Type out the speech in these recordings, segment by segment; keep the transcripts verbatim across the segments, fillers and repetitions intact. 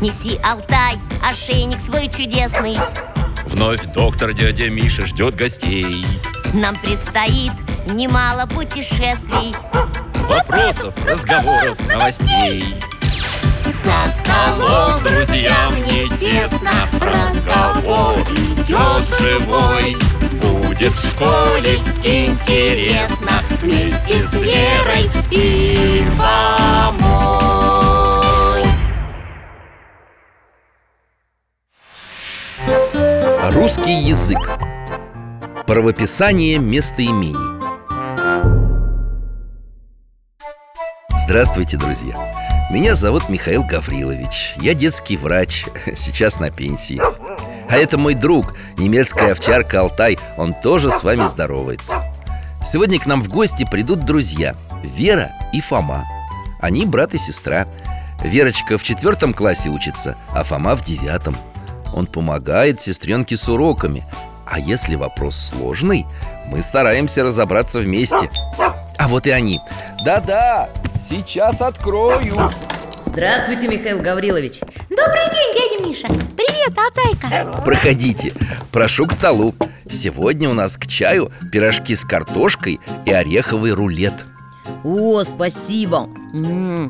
Неси, Алтай, ошейник свой чудесный. Вновь доктор дядя Миша ждет гостей. Нам предстоит немало путешествий, Вопросов, разговоров, новостей. За столом друзьям не тесно, разговор идет живой. Будет в школе Интересно вместе с Верой и Фомой. Русский язык. Правописание местоимений. Здравствуйте, друзья! Меня зовут Михаил Гаврилович. Я детский врач, сейчас на пенсии. А это мой друг, немецкая овчарка Алтай. Он тоже с вами здоровается. Сегодня к нам в гости придут друзья Вера и Фома. Они брат и сестра. Верочка в четвертом классе учится, а Фома в девятом. Он помогает сестренке с уроками. А если вопрос сложный, мы стараемся разобраться вместе. А вот и они. Да-да, сейчас открою. Здравствуйте, Михаил Гаврилович. Добрый день, дядя Миша. Привет, Алтайка. Проходите, прошу к столу. Сегодня у нас к чаю пирожки с картошкой и ореховый рулет. О, спасибо. М-м-м.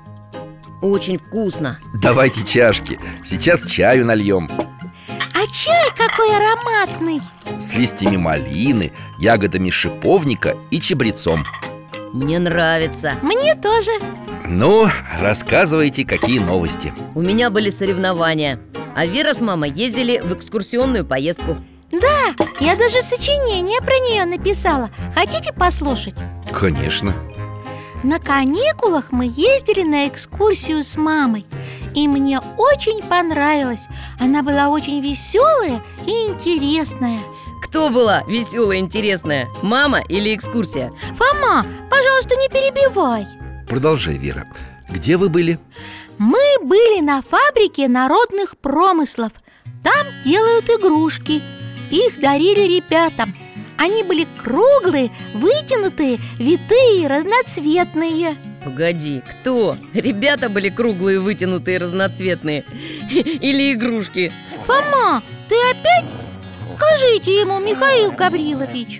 Очень вкусно. Давайте чашки, сейчас чаю нальем. А чай какой ароматный. С листьями малины, ягодами шиповника и чабрецом. Мне нравится. Мне тоже. Ну, рассказывайте, какие новости. У меня были соревнования, а Вера с мамой ездили в экскурсионную поездку. Да, я даже сочинение про нее написала. Хотите послушать? Конечно. На каникулах мы ездили на экскурсию с мамой, и мне очень понравилось. Она была очень веселая и интересная. Кто была веселая и интересная? Мама или экскурсия? Фома, пожалуйста, не перебивай. Продолжай, Вера. Где вы были? Мы были на фабрике народных промыслов. Там делают игрушки. Их дарили ребятам. Они были круглые, вытянутые, витые, разноцветные. Погоди, кто? Ребята были круглые, вытянутые, разноцветные? Или игрушки? Фома, ты опять? Скажите ему, Михаил Гаврилович.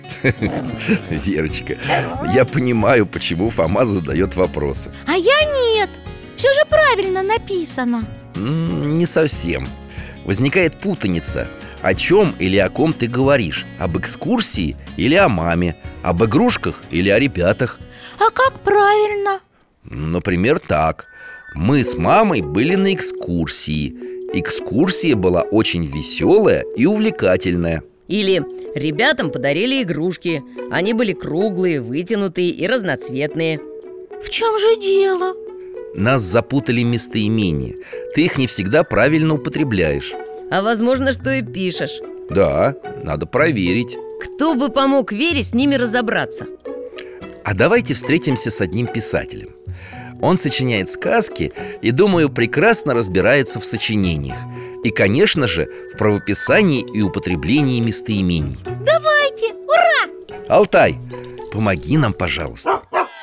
Верочка, я понимаю, почему Фома задает вопросы. А я нет. Все же правильно написано. М, Не совсем. Возникает путаница. О чем или о ком ты говоришь? Об экскурсии или о маме? Об игрушках или о ребятах? А как правильно? Например, так. Мы с мамой были на экскурсии. Экскурсия была очень веселая и увлекательная. Или ребятам подарили игрушки. Они были круглые, вытянутые и разноцветные. В чем же дело? Нас запутали местоимения. Ты их не всегда правильно употребляешь. А возможно, что и пишешь. Да, надо проверить. Кто бы помог Вере с ними разобраться? А давайте встретимся с одним писателем. Он сочиняет сказки и, думаю, прекрасно разбирается в сочинениях. И, конечно же, в правописании и употреблении местоимений. Давайте, ура! Алтай, помоги нам, пожалуйста.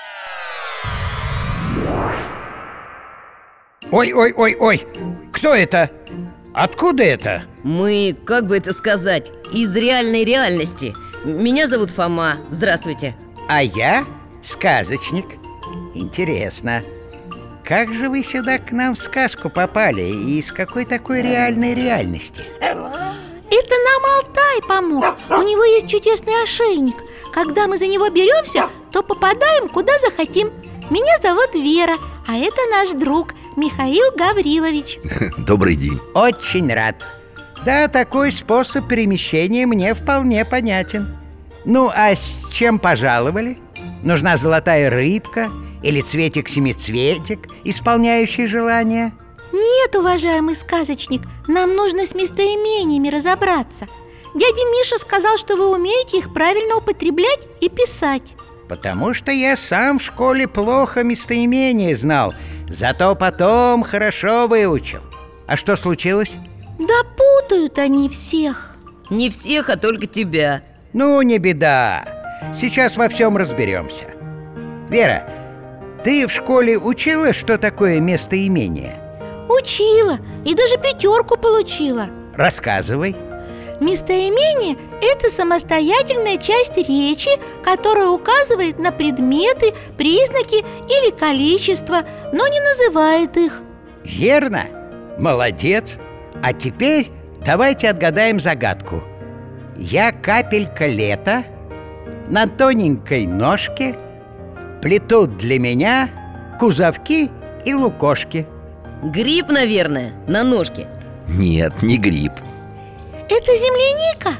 Ой-ой-ой-ой, кто это? Откуда это? Мы, как бы это сказать, из реальной реальности. Меня зовут Фома, здравствуйте. А я сказочник. Интересно, как же вы сюда к нам в сказку попали? И из какой такой реальной реальности? Это нам Алтай помог. У него есть чудесный ошейник. Когда мы за него беремся, то попадаем куда захотим. Меня зовут Вера, а это наш друг Михаил Гаврилович. Добрый день. Очень рад. Да, такой способ перемещения мне вполне понятен. Ну, а с чем пожаловали? Нужна золотая рыбка или цветик-семицветик, исполняющий желания? Нет, уважаемый сказочник, нам нужно с местоимениями разобраться. Дядя Миша сказал, что вы умеете их правильно употреблять и писать. Потому что я сам в школе плохо местоимения знал, зато потом хорошо выучил. А что случилось? Да путают они всех. Не всех, а только тебя. Ну, не беда. Сейчас во всем разберемся. Вера, ты в школе учила, что такое местоимение? Учила и даже пятерку получила. Рассказывай. Местоимение – это самостоятельная часть речи, которая указывает на предметы, признаки или количество, но не называет их. Верно? Молодец. А теперь давайте отгадаем загадку. Я капелька лета, на тоненькой ножке плетут для меня кузовки и лукошки. Гриб, наверное, на ножке. Нет, не гриб. Это земляника?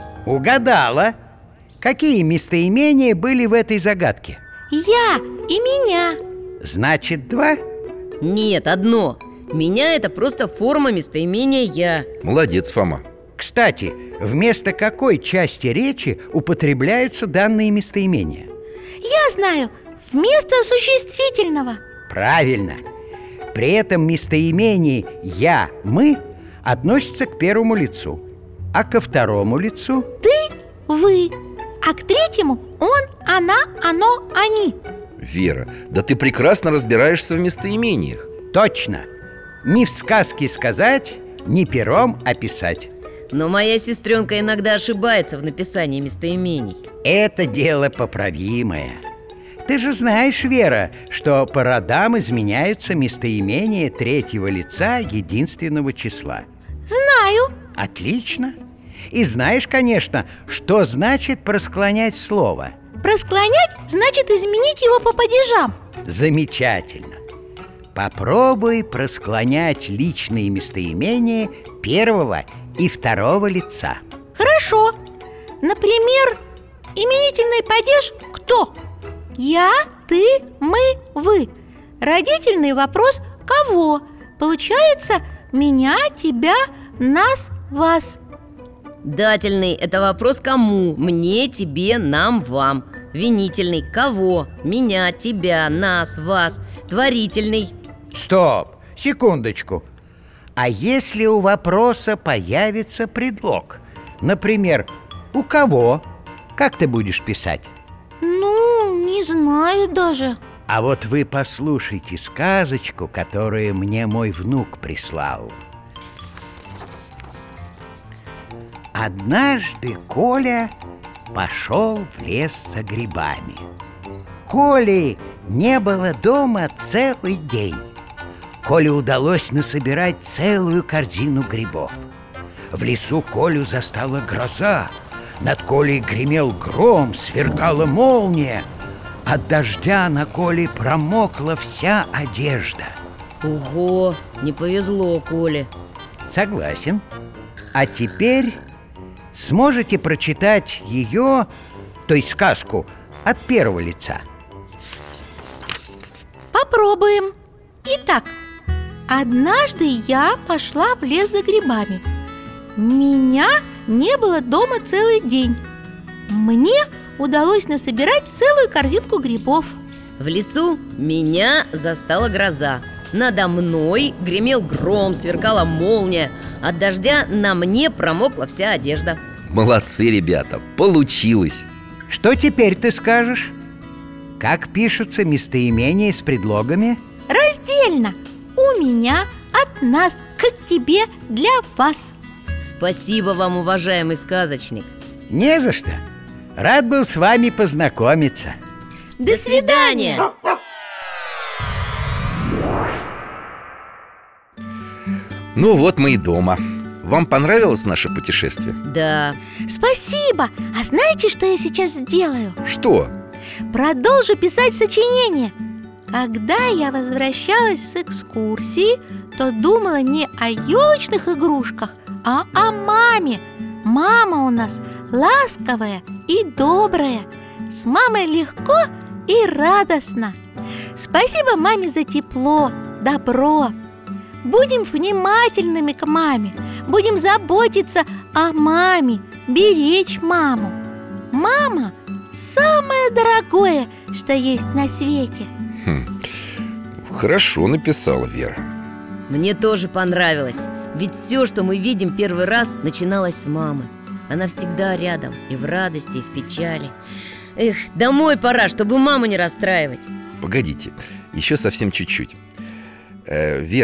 Угадала. Какие местоимения были в этой загадке? Я и меня. Значит, два? Нет, одно. Меня это просто форма местоимения «я». Молодец, Фома. Кстати, вместо какой части речи употребляются данные местоимения? Я знаю, вместо существительного. Правильно. При этом местоимение «я», «мы» относятся к первому лицу, а ко второму лицу Ты, вы, а к третьему он, она, оно, они. Вера, да ты прекрасно разбираешься в местоимениях. точно. Ни в сказке сказать, ни пером описать. Но моя сестренка иногда ошибается в написании местоимений. Это дело поправимое. Ты же знаешь, Вера, что по родам изменяются местоимения третьего лица единственного числа. Знаю. Отлично. И знаешь, конечно, что значит просклонять слово. Просклонять значит изменить его по падежам. Замечательно. Попробуй просклонять личные местоимения первого и второго лица. Хорошо. Например, именительный падеж «кто»? Я, ты, мы, вы. Родительный вопрос «кого?» Получается меня, тебя, нас, вас. Дательный – это вопрос «кому?» Мне, тебе, нам, вам. Винительный – кого? Меня, тебя, нас, вас. Творительный. Стоп, секундочку. А если у вопроса появится предлог? Например, у кого? Как ты будешь писать? Ну, не знаю даже. А вот вы послушайте сказочку, которую мне мой внук прислал. Однажды Коля пошел в лес за грибами. Коли не было дома целый день. Коле удалось насобирать целую корзину грибов. В лесу Колю застала гроза. Над Колей гремел гром, сверкала молния. От дождя на Коле промокла вся одежда. Ого, не повезло Коле. Согласен. А теперь сможете прочитать ее, то есть сказку, от первого лица? Попробуем. Итак, однажды я пошла в лес за грибами. Меня не было дома целый день. Мне удалось насобирать целую корзинку грибов. В лесу меня застала гроза. Надо мной гремел гром, сверкала молния. От дождя на мне промокла вся одежда. Молодцы, ребята, получилось. Что теперь ты скажешь? Как пишутся местоимения с предлогами? Раздельно. У меня, от нас, к тебе, для вас. Спасибо вам, уважаемый сказочник. Не за что. Рад был с вами познакомиться. До свидания! Ну вот мы и дома. Вам понравилось наше путешествие? Да. Спасибо. А знаете, что я сейчас сделаю? Что? Продолжу писать сочинение. Когда я возвращалась с экскурсии, то думала не о елочных игрушках, а о маме. Мама у нас ласковая и добрая. С мамой легко и радостно. Спасибо маме за тепло, добро. Будем внимательными к маме. Будем заботиться о маме, беречь маму. Мама – самое дорогое, что есть на свете. Хм. Хорошо написала Вера. Мне тоже понравилось. Ведь все, что мы видим первый раз, начиналось с мамы. Она всегда рядом, и в радости, и в печали. Эх, домой пора, чтобы маму не расстраивать. Погодите, еще совсем чуть-чуть. э, Вера,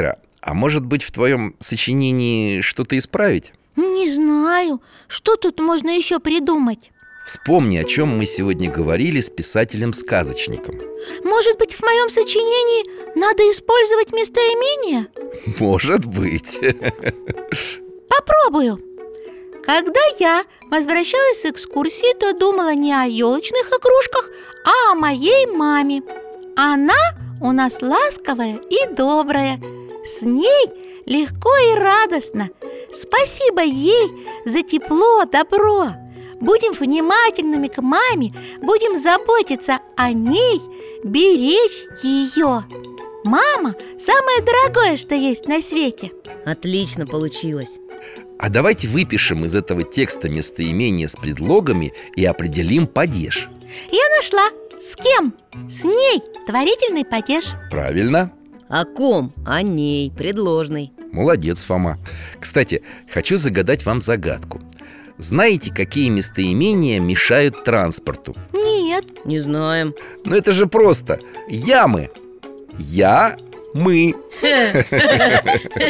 А может быть, в твоем сочинении что-то исправить? Не знаю, что тут можно еще придумать? Вспомни, о чем мы сегодня говорили с писателем-сказочником. Может быть, в моем сочинении надо использовать местоимение? Может быть. Попробую. Когда я возвращалась с экскурсии, то думала не о елочных игрушках, а о моей маме. Она у нас ласковая и добрая. С ней легко и радостно. Спасибо ей за тепло, добро. Будем внимательными к маме, будем заботиться о ней, беречь ее. Мама – самое дорогое, что есть на свете. Отлично получилось. А давайте выпишем из этого текста местоимения с предлогами и определим падеж. Я нашла. С кем? С ней. Творительный падеж. Правильно. О ком? О ней, предложный. Молодец, Фома. Кстати, хочу загадать вам загадку. Знаете, какие местоимения мешают транспорту? Нет. Не знаем. Ну это же просто. Ямы. Я, мы. Здорово!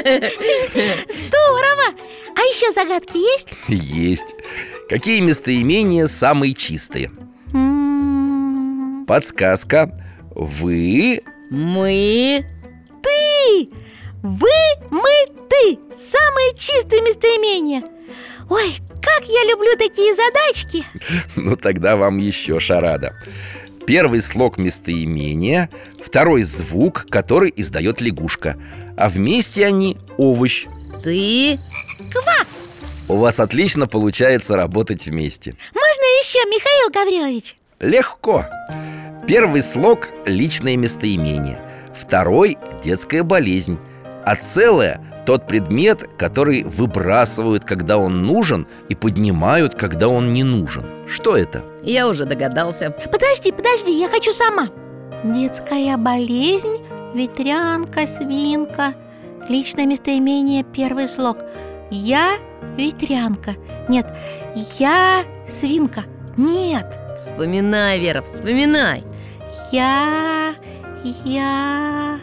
А еще загадки есть? Есть. Какие местоимения самые чистые? М-м-м. Подсказка. Вы. Мы. Ты! Вы, мы, ты! Самые чистые местоимения. Ой, как я люблю такие задачки. Ну тогда вам еще шарада. Первый слог местоимения, второй звук, который издает лягушка, а вместе они овощ. Ты. Ква! У вас отлично получается работать вместе. Можно еще, Михаил Гаврилович? Легко. Первый слог – личное местоимение. Второй – детская болезнь. А целое – тот предмет, который выбрасывают, когда он нужен, и поднимают, когда он не нужен. Что это? Я уже догадался. Подожди, подожди, я хочу сама. Детская болезнь, ветрянка, свинка. Личное местоимение, первый слог. Я ветрянка. Нет, я свинка. Нет. Вспоминай, Вера, вспоминай. Я... я...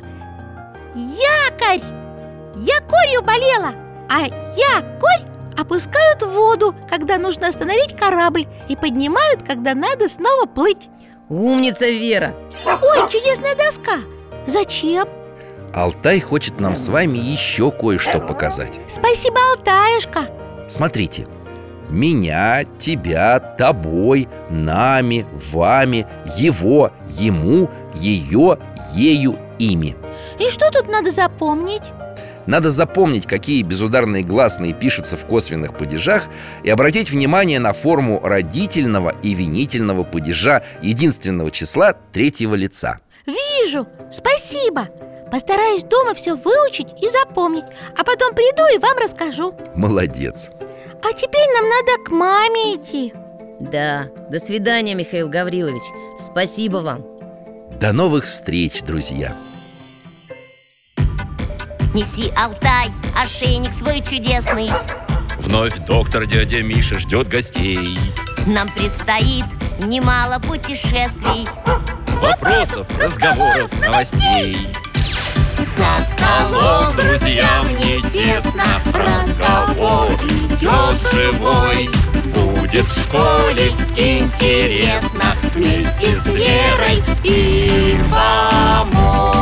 якорь! Я корью болела, а якорь опускают в воду, когда нужно остановить корабль, и поднимают, когда надо снова плыть. Умница, Вера. Ой, чудесная доска. Зачем? Алтай хочет нам с вами еще кое-что показать. Спасибо, Алтаюшка. Смотрите. Меня, тебя, тобой, нами, вами, его, ему, ее, ею, ими. И что тут надо запомнить? Надо запомнить, какие безударные гласные пишутся в косвенных падежах, и обратить внимание на форму родительного и винительного падежа единственного числа третьего лица. Вижу, спасибо. Постараюсь дома все выучить и запомнить, а потом приду и вам расскажу. Молодец. А теперь нам надо к маме идти. Да, до свидания, Михаил Гаврилович. Спасибо вам. До новых встреч, друзья. Неси, Алтай, ошейник свой чудесный. Вновь доктор дядя Миша ждет гостей. Нам предстоит немало путешествий. Вопросов, разговоров, новостей. За столом друзьям не тесно, разговор идет живой. Будет в школе интересно вместе с Верой и Фомой.